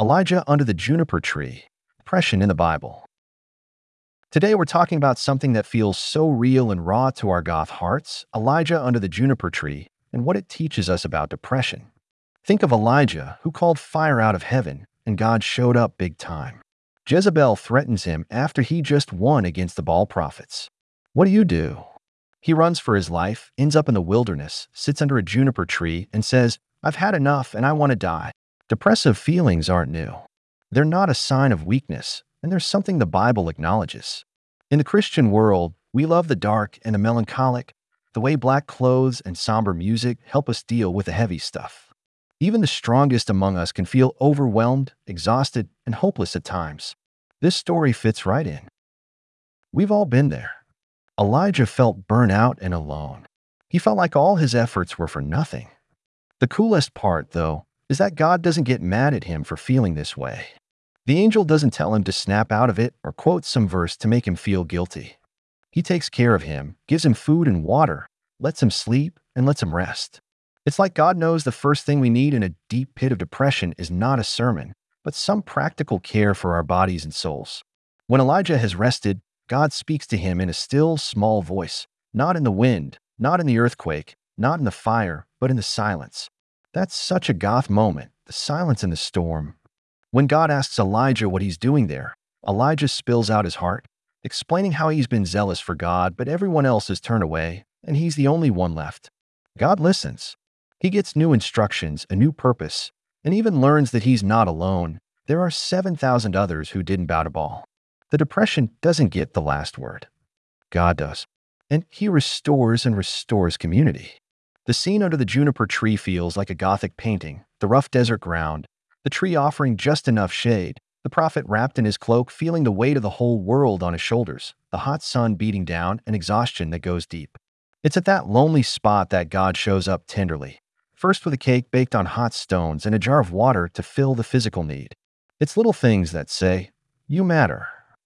Elijah under the juniper tree, depression in the Bible. Today we're talking about something that feels so real and raw to our goth hearts, Elijah under the juniper tree, and what it teaches us about depression. Think of Elijah, who called fire out of heaven, and God showed up big time. Jezebel threatens him after he just won against the Baal prophets. What do? He runs for his life, ends up in the wilderness, sits under a juniper tree, and says, "I've had enough and I want to die." Depressive feelings aren't new. They're not a sign of weakness, and there's something the Bible acknowledges. In the Christian world, we love the dark and the melancholic, the way black clothes and somber music help us deal with the heavy stuff. Even the strongest among us can feel overwhelmed, exhausted, and hopeless at times. This story fits right in. We've all been there. Elijah felt burnt out and alone. He felt like all his efforts were for nothing. The coolest part, though, is that God doesn't get mad at him for feeling this way. The angel doesn't tell him to snap out of it or quote some verse to make him feel guilty. He takes care of him, gives him food and water, lets him sleep, and lets him rest. It's like God knows the first thing we need in a deep pit of depression is not a sermon, but some practical care for our bodies and souls. When Elijah has rested, God speaks to him in a still, small voice, not in the wind, not in the earthquake, not in the fire, but in the silence. That's such a goth moment, the silence in the storm. When God asks Elijah what he's doing there, Elijah spills out his heart, explaining how he's been zealous for God, but everyone else has turned away, and he's the only one left. God listens. He gets new instructions, a new purpose, and even learns that he's not alone. There are 7,000 others who didn't bow to Baal. The depression doesn't get the last word. God does. And he restores and restores community. The scene under the juniper tree feels like a Gothic painting, the rough desert ground, the tree offering just enough shade, the prophet wrapped in his cloak feeling the weight of the whole world on his shoulders, the hot sun beating down, and exhaustion that goes deep. It's at that lonely spot that God shows up tenderly, first with a cake baked on hot stones and a jar of water to fill the physical need. It's little things that say, "You matter.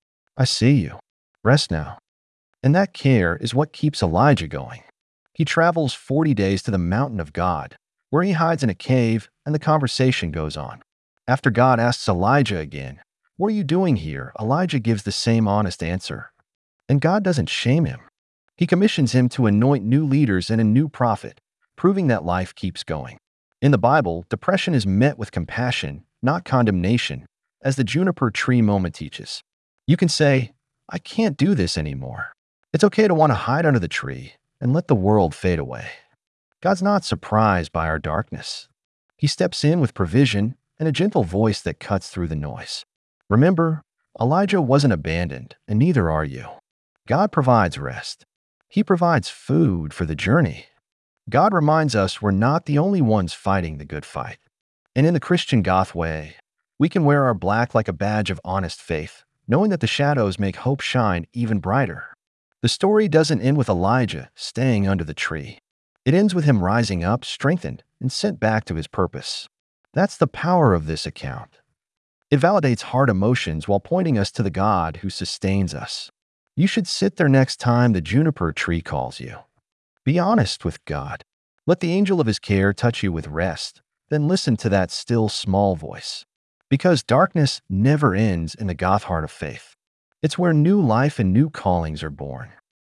I see you. Rest now." And that care is what keeps Elijah going. He travels 40 days to the mountain of God, where he hides in a cave, and the conversation goes on. After God asks Elijah again, "What are you doing here?" Elijah gives the same honest answer. And God doesn't shame him. He commissions him to anoint new leaders and a new prophet, proving that life keeps going. In the Bible, depression is met with compassion, not condemnation, as the juniper tree moment teaches. You can say, "I can't do this anymore." It's okay to want to hide under the tree and let the world fade away. God's not surprised by our darkness. He steps in with provision and a gentle voice that cuts through the noise. Remember, Elijah wasn't abandoned, and neither are you. God provides rest. He provides food for the journey. God reminds us we're not the only ones fighting the good fight. And in the Christian Goth way, we can wear our black like a badge of honest faith, knowing that the shadows make hope shine even brighter. The story doesn't end with Elijah staying under the tree. It ends with him rising up, strengthened, and sent back to his purpose. That's the power of this account. It validates hard emotions while pointing us to the God who sustains us. You should sit there next time the juniper tree calls you. Be honest with God. Let the angel of his care touch you with rest, then listen to that still small voice. Because darkness never ends in the Goth heart of faith. It's where new life and new callings are born.